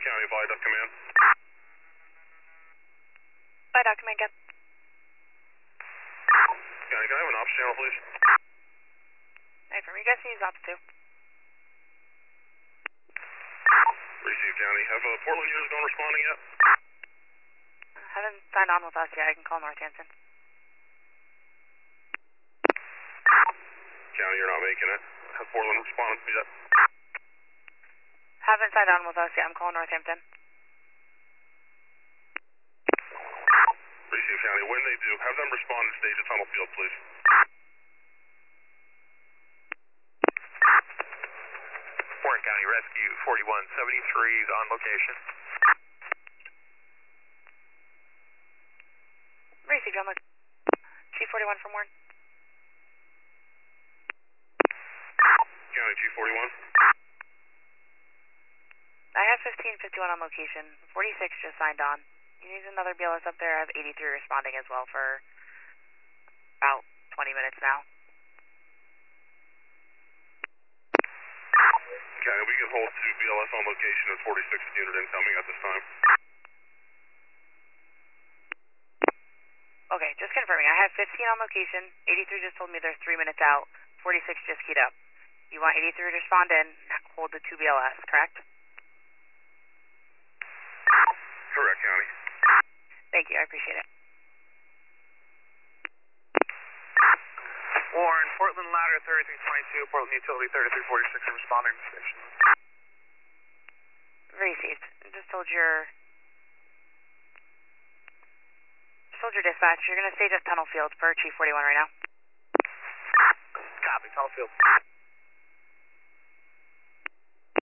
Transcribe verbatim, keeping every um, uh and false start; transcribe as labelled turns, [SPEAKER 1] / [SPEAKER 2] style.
[SPEAKER 1] County Viaduct Command.
[SPEAKER 2] Viaduct Command, get.
[SPEAKER 1] County, can I have an ops channel, please?
[SPEAKER 2] Hey, from you guys can use ops too.
[SPEAKER 1] Receive, County. Have uh, Portland users been responding yet?
[SPEAKER 2] Haven't signed on with us yet. I can call Northampton.
[SPEAKER 1] County, you're not making it. Has Portland responded yet?
[SPEAKER 2] Haven't signed on with us yet. I'm calling Northampton.
[SPEAKER 1] Receive, County. When they do, have them respond to stage at Tunnel Field, please.
[SPEAKER 3] Warren County Rescue forty-one seventy-three is on location.
[SPEAKER 2] Receive, John. Chief forty-one from Warren.
[SPEAKER 1] County Chief forty-one.
[SPEAKER 2] I have fifteen fifty-one on location. forty-six just signed on. You need another B L S up there. I have eighty-three responding as well for about twenty minutes now.
[SPEAKER 1] County, we can hold two B L S on location and forty-sixth unit incoming at this time.
[SPEAKER 2] Okay, just confirming. I have fifteen on location. eighty-three just told me they're three minutes out. forty-six just keyed up. You want eighty-three to respond in, hold the two B L S, correct?
[SPEAKER 1] Correct, County.
[SPEAKER 2] Thank you, I appreciate it.
[SPEAKER 3] Warren, Portland Ladder thirty-three twenty-two, Portland Utility thirty-three forty-six are responding to the station.
[SPEAKER 2] Received. Just told your just told your dispatch you're gonna stage at Tunnel Field per Chief forty-one right now.
[SPEAKER 3] Copy, Tunnel Field.